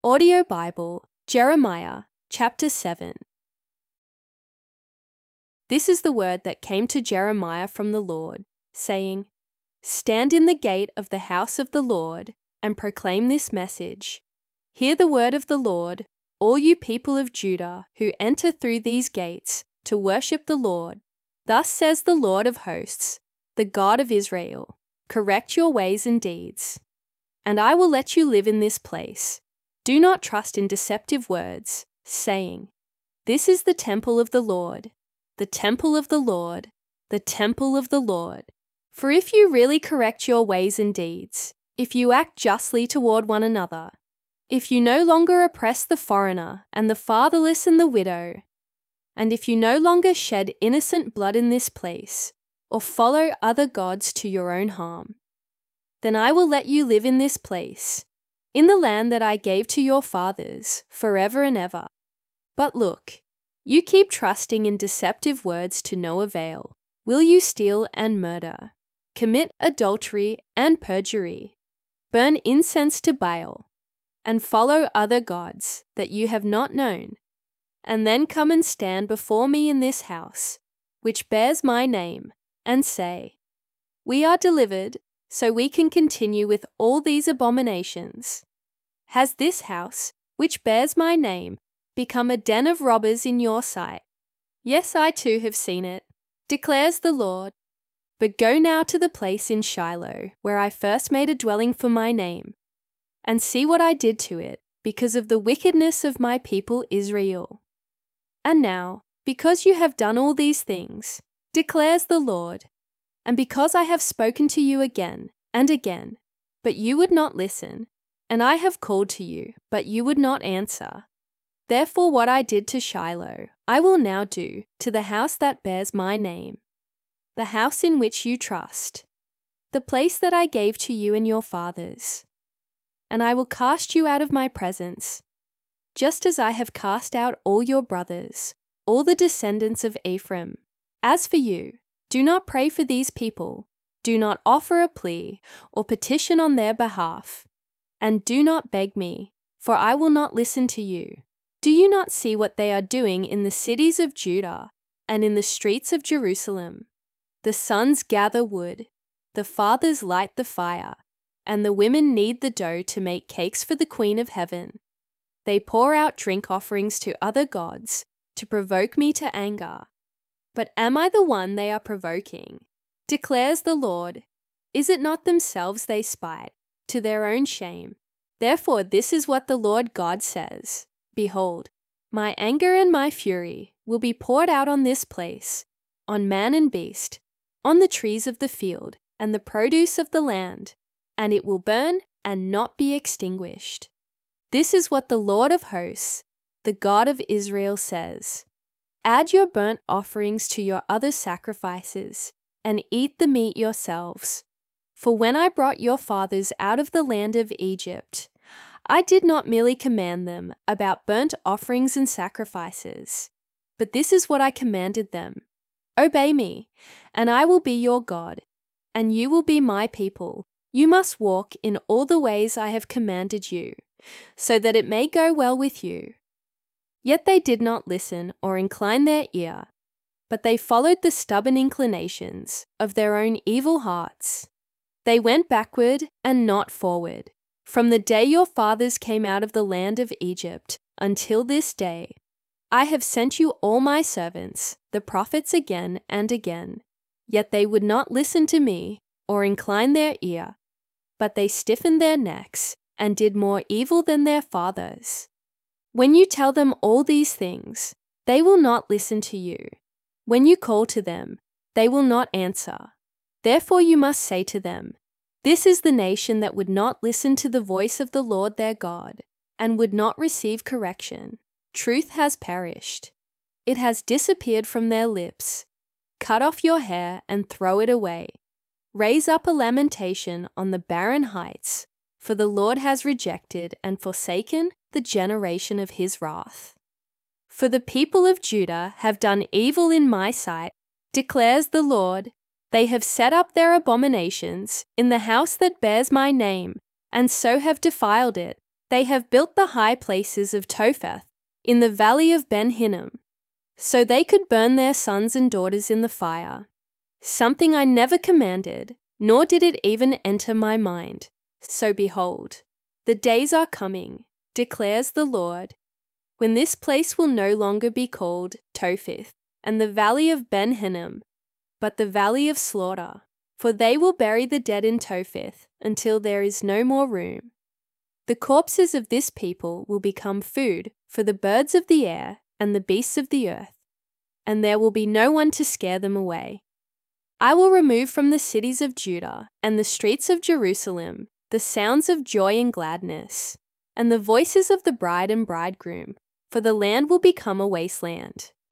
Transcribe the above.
Audio Bible, Jeremiah, chapter 7. This is the word that came to Jeremiah from the Lord, saying, Stand in the gate of the house of the Lord and proclaim this message. Hear the word of the Lord, all you people of Judah who enter through these gates to worship the Lord. Thus says the Lord of hosts, the God of Israel, correct your ways and deeds, and I will let you live in this place. Do not trust in deceptive words, saying, This is the temple of the Lord, the temple of the Lord, the temple of the Lord. For if you really correct your ways and deeds, if you act justly toward one another, if you no longer oppress the foreigner and the fatherless and the widow, and if you no longer shed innocent blood in this place, or follow other gods to your own harm, then I will let you live in this place, in the land that I gave to your fathers, forever and ever. But look, you keep trusting in deceptive words to no avail. Will you steal and murder, commit adultery and perjury, burn incense to Baal, and follow other gods that you have not known, and then come and stand before me in this house, which bears my name, and say, We are delivered, so we can continue with all these abominations? Has this house, which bears my name, become a den of robbers in your sight? Yes, I too have seen it, declares the Lord. But go now to the place in Shiloh, where I first made a dwelling for my name, and see what I did to it, because of the wickedness of my people Israel. And now, because you have done all these things, declares the Lord, and because I have spoken to you again and again, but you would not listen, and I have called to you, but you would not answer, therefore what I did to Shiloh, I will now do to the house that bears my name, the house in which you trust, the place that I gave to you and your fathers. And I will cast you out of my presence, just as I have cast out all your brothers, all the descendants of Ephraim. As for you, do not pray for these people, do not offer a plea or petition on their behalf, and do not beg me, for I will not listen to you. Do you not see what they are doing in the cities of Judah and in the streets of Jerusalem? The sons gather wood, the fathers light the fire, and the women knead the dough to make cakes for the Queen of Heaven. They pour out drink offerings to other gods to provoke me to anger. But am I the one they are provoking? Declares the Lord. Is it not themselves they spite, to their own shame? Therefore this is what the Lord God says. Behold, my anger and my fury will be poured out on this place, on man and beast, on the trees of the field and the produce of the land, and it will burn and not be extinguished. This is what the Lord of hosts, the God of Israel, says. Add your burnt offerings to your other sacrifices, and eat the meat yourselves. For when I brought your fathers out of the land of Egypt, I did not merely command them about burnt offerings and sacrifices, but this is what I commanded them. Obey me, and I will be your God, and you will be my people. You must walk in all the ways I have commanded you, so that it may go well with you. Yet they did not listen or incline their ear, but they followed the stubborn inclinations of their own evil hearts. They went backward and not forward, from the day your fathers came out of the land of Egypt until this day. I have sent you all my servants, the prophets, again and again, yet they would not listen to me or incline their ear, but they stiffened their necks and did more evil than their fathers. When you tell them all these things, they will not listen to you. When you call to them, they will not answer. Therefore you must say to them, This is the nation that would not listen to the voice of the Lord their God, and would not receive correction. Truth has perished. It has disappeared from their lips. Cut off your hair and throw it away. Raise up a lamentation on the barren heights, for the Lord has rejected and forsaken the generation of his wrath. For the people of Judah have done evil in my sight, declares the Lord. They have set up their abominations in the house that bears my name, and so have defiled it. They have built the high places of Topheth in the valley of Ben Hinnom, so they could burn their sons and daughters in the fire, something I never commanded, nor did it even enter my mind. So behold, the days are coming, declares the Lord, when this place will no longer be called Topheth and the valley of Ben Hinnom, but the valley of slaughter, for they will bury the dead in Topheth until there is no more room. The corpses of this people will become food for the birds of the air and the beasts of the earth, and there will be no one to scare them away. I will remove from the cities of Judah and the streets of Jerusalem the sounds of joy and gladness, and the voices of the bride and bridegroom, for the land will become a wasteland.